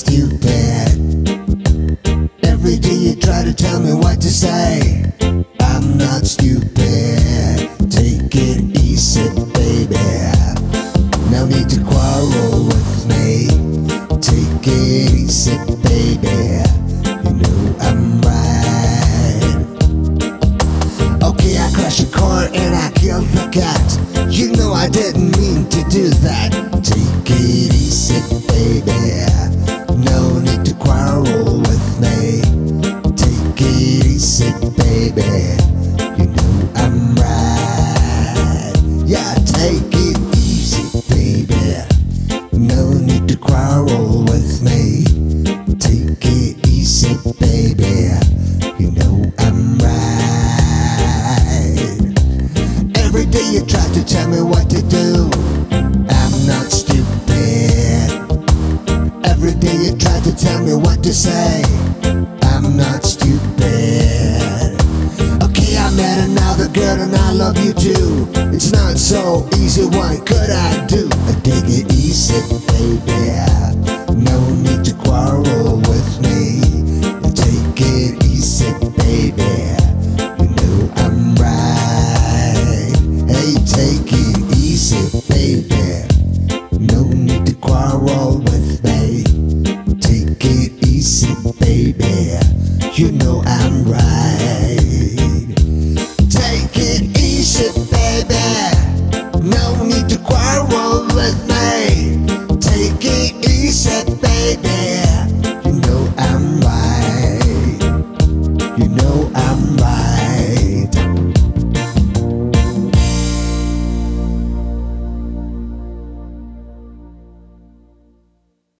stupid. Every day you try to tell me what to say. I'm not stupid. Take it easy, baby. No need to quarrel with me. Take it easy, baby. You know I'm right. Okay, I crashed your car and I killed the cat. You know I didn't mean to do that. Take it easy, baby. No need to quarrel with me. Take it easy, baby. You know I'm right. Yeah, take it easy, baby. No need to quarrel with me. Take it easy, baby. You know I'm right. Every day you try to tell me what to do. I'm not stupid. Every day you try to tell me what to say. I'm not stupid. Okay, I met another girl and I love you too. It's not so easy, what could I do? Take it easy, baby. No